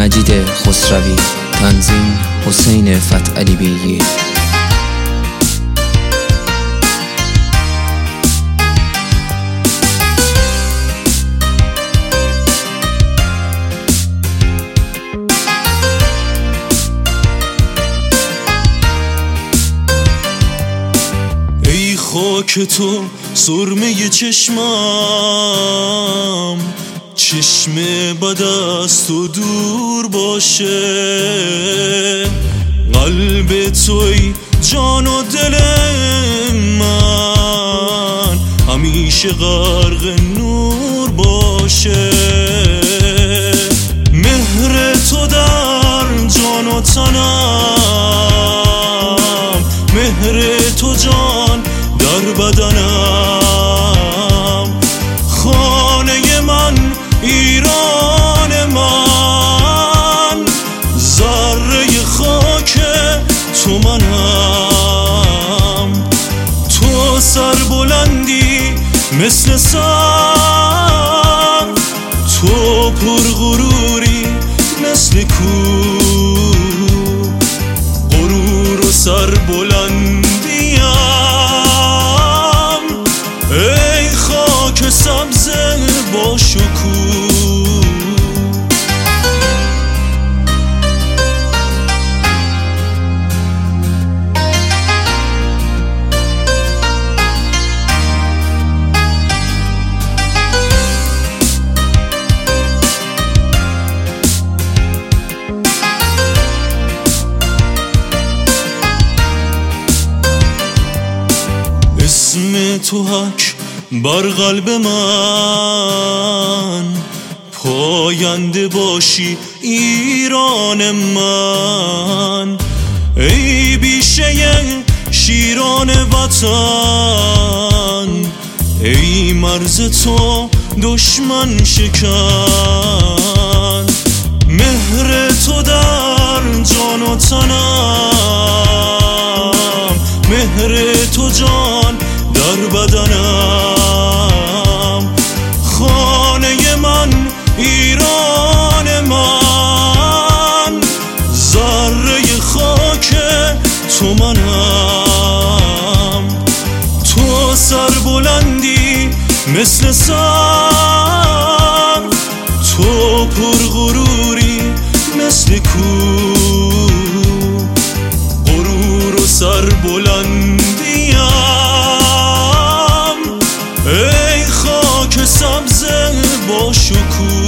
مجید خسروی، تنظیم حسین فتحعلی بیگی. ای خاک تو سرمه چشمم، چشم بد از تو دور باشه. قلب توی جان و دل من، همیشه غرق نور باشه. مهر تو در جان و تنم، مهر تو جان در بدنم. خانه من، ایران من، ذره خاک تو منم. تو سر بلندی مثل سر، تو پرغروری مثل کوه. غرور و سر بلندیم، ای خاک سبز با شکوه. اسم تو حک بر قلب من، پاینده باشی ایران من. ای بیشه شیران وطن، ای مرز تو دشمن شکن. مهر تو در جان و تنم، مهر تو جان در بدنم. خانه من، ایران من، ذره خاک تو منم. تو سر بلندی مثل سر، تو پرغروری مثل کوه. غرور و سر بلندیم، ای خاک سبز با شکوه.